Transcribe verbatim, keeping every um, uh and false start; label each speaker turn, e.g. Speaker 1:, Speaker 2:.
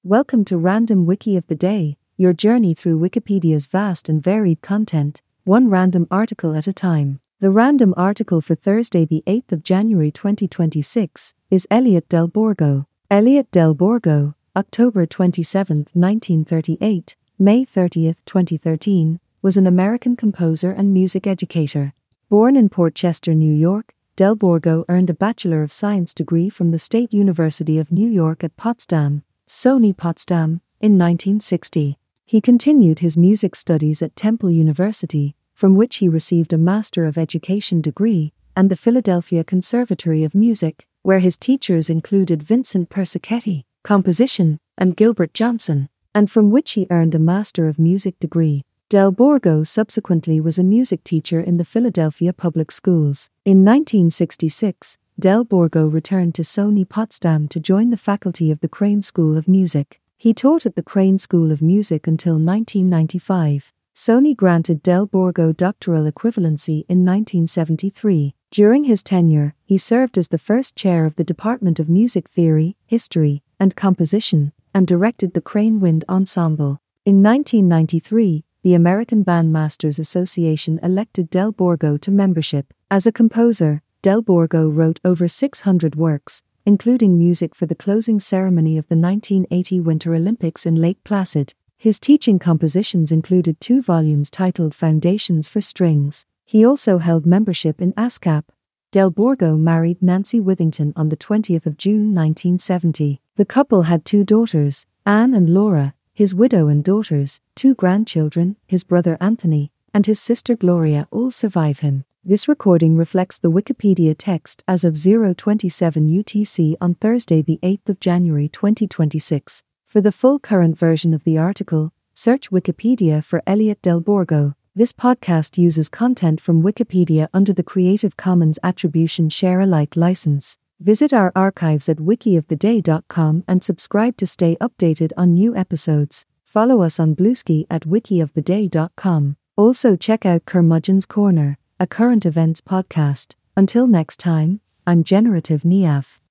Speaker 1: Welcome to Random Wiki of the Day, your journey through Wikipedia's vast and varied content, one random article at a time. The random article for Thursday, the eighth of January twenty twenty-six, is Elliot Del Borgo. Elliot Del Borgo, October twenty-seventh, nineteen thirty-eight, May thirtieth, twenty thirteen, was an American composer and music educator. Born in Port Chester, New York, Del Borgo earned a Bachelor of Science degree from the State University of New York at Potsdam, S U N Y Potsdam, in nineteen sixty. He continued his music studies at Temple University, from which he received a Master of Education degree, and the Philadelphia Conservatory of Music, where his teachers included Vincent Persichetti, composition, and Gilbert Johnson, and from which he earned a Master of Music degree. Del Borgo subsequently was a music teacher in the Philadelphia Public Schools. In nineteen sixty-six, Del Borgo returned to S U N Y Potsdam to join the faculty of the Crane School of Music. He taught at the Crane School of Music until nineteen ninety-five. S U N Y granted Del Borgo doctoral equivalency in nineteen seventy-three. During his tenure, he served as the first chair of the Department of Music Theory, History, and Composition, and directed the Crane Wind Ensemble. In nineteen ninety-three, the American Bandmasters Association elected Del Borgo to membership. As a composer, Del Borgo wrote over six hundred works, including music for the closing ceremony of the nineteen eighty Winter Olympics in Lake Placid. His teaching compositions included two volumes titled Foundations for Strings. He also held membership in ASCAP. Del Borgo married Nancy Withington on the twentieth of June nineteen seventy. The couple had two daughters, Anne and Laura, his widow, and daughters, two grandchildren, his brother Anthony, and his sister Gloria, all survive him. This recording reflects the Wikipedia text as of zero twenty-seven U T C on Thursday, the eighth of January twenty twenty-six. For the full current version of the article, search Wikipedia for Elliot Del Borgo. This podcast uses content from Wikipedia under the Creative Commons Attribution Share Alike license. Visit our archives at wiki of the day dot com and subscribe to stay updated on new episodes. Follow us on Bluesky at wiki of the day dot com. Also check out Curmudgeon's Corner, a current events podcast. Until next time, I'm Generative Niav.